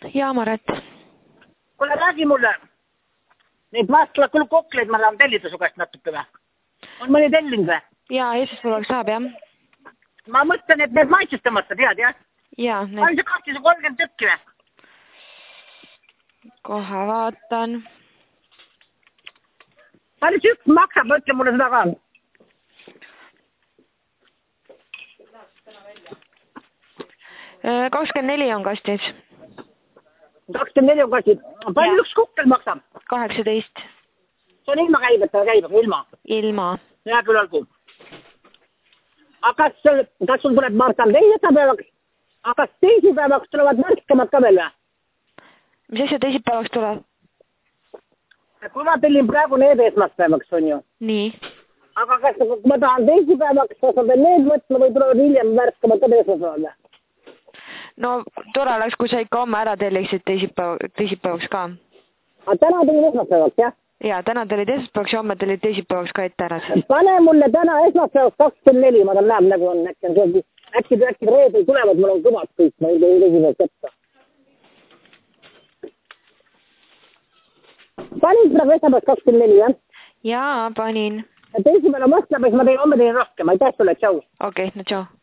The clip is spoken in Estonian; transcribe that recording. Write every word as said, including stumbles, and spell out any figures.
jaa, Maret. Kuule, räägi mulle. Neid maastlakokleid ma tahan tellida su käest natuke või? On mõni telling või? Jaa, esmaspäevaks saab, jah. Ma mõtlen, et need maitsestamata, tead, jah? Jaa, need... On see kakssada kolmkümmend tükki või? Kohe vaatan. Palju see üks maksab, mõtle mulle seda ka. kakskümmend neli on kastis. kakskümmend neli on kastis. Palju ja. Üks kukkel maksab? kaheksateist. See on ilma käibeta käibega, ilma? Ilma. Hea küll olgu. Aga kas, kas sul tuleb Martan teisipäevaks? Aga kas teisipäevaks tulevad märkemad ka veel või? Mis asja teisipäevaks tuleb? Kui ma tellin praegu need esmaspäevaks, on ju? Nii. Aga kas ma tahan teisipäevaks, kas ma pean need mõtma või tulevad hiljem märkemad ka esmaspäeval? No tore oleks, kui sa ikka homme ära telliksid teisipäev, teisipäevaks ka. Aga täna tellin esmaspäevaks, jah? Jaa, täna tellid esmaspäevaks ja homme tellid teisipäevaks ka ette ära. Pane mulle täna esmaspäevaks kakskümmend neli, ma tahan näeb nagu on, äkki on see, äkki, äkki reedel tulevad, mul on kõvad kõik, ma ei tea teisipäevaks jätta. Panin praegu esmaspäevaks kakskümmend neli, jah? Jaa, panin. Teisipäeval on vastlapes, ma tein homme tein rohkem, aitäh sulle, tšau. Okei, no tšau.